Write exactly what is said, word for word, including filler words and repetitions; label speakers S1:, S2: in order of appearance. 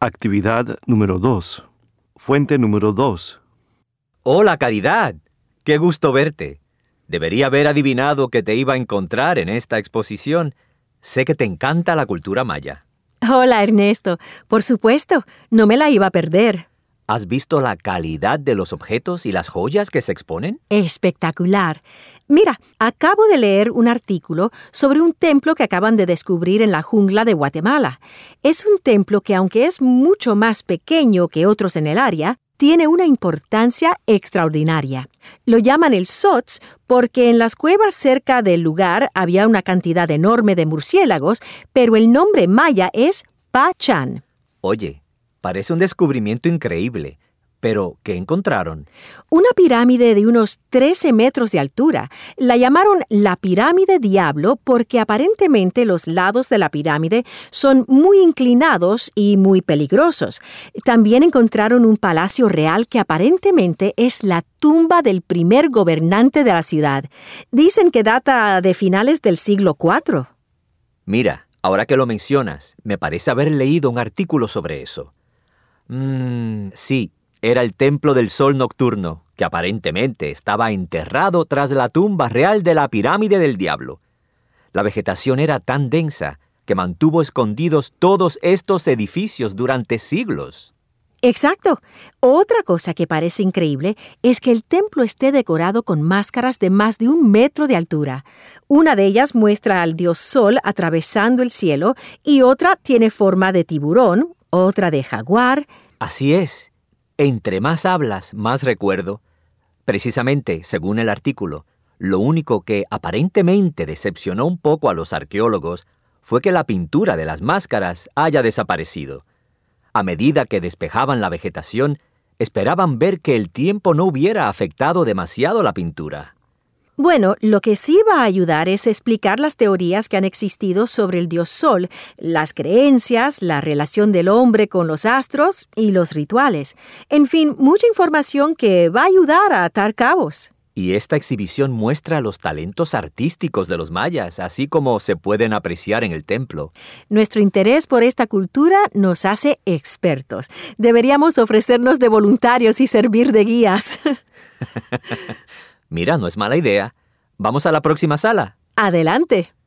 S1: Actividad número dos. Fuente número dos.
S2: Hola, Caridad. Qué gusto verte. Debería haber adivinado que te iba a encontrar en esta exposición. Sé que te encanta la cultura maya.
S3: Hola, Ernesto. Por supuesto, no me la iba a perder.
S2: ¿Has visto la calidad de los objetos y las joyas que se exponen?
S3: Espectacular. Mira, acabo de leer un artículo sobre un templo que acaban de descubrir en la jungla de Guatemala. Es un templo que, aunque es mucho más pequeño que otros en el área, tiene una importancia extraordinaria. Lo llaman el Sots porque en las cuevas cerca del lugar había una cantidad enorme de murciélagos, pero el nombre maya es Pachan.
S2: Oye, parece un descubrimiento increíble. ¿Pero qué encontraron?
S3: Una pirámide de unos trece metros de altura. La llamaron la Pirámide Diablo porque aparentemente los lados de la pirámide son muy inclinados y muy peligrosos. También encontraron un palacio real que aparentemente es la tumba del primer gobernante de la ciudad. Dicen que data de finales del siglo cuatro.
S2: Mira, ahora que lo mencionas, me parece haber leído un artículo sobre eso. Mmm, sí. Era el Templo del Sol Nocturno, que aparentemente estaba enterrado tras la tumba real de la Pirámide del Diablo. La vegetación era tan densa que mantuvo escondidos todos estos edificios durante siglos.
S3: Exacto. Otra cosa que parece increíble es que el templo esté decorado con máscaras de más de un metro de altura. Una de ellas muestra al dios Sol atravesando el cielo y otra tiene forma de tiburón, otra de jaguar.
S2: Así es. Entre más hablas, más recuerdo. Precisamente, según el artículo, lo único que aparentemente decepcionó un poco a los arqueólogos fue que la pintura de las máscaras haya desaparecido. A medida que despejaban la vegetación, esperaban ver que el tiempo no hubiera afectado demasiado la pintura.
S3: Bueno, lo que sí va a ayudar es explicar las teorías que han existido sobre el dios Sol, las creencias, la relación del hombre con los astros y los rituales. En fin, mucha información que va a ayudar a atar cabos.
S2: Y esta exhibición muestra los talentos artísticos de los mayas, así como se pueden apreciar en el templo.
S3: Nuestro interés por esta cultura nos hace expertos. Deberíamos ofrecernos de voluntarios y servir de guías.
S2: Mira, no es mala idea. ¿Vamos a la próxima sala?
S3: ¡Adelante!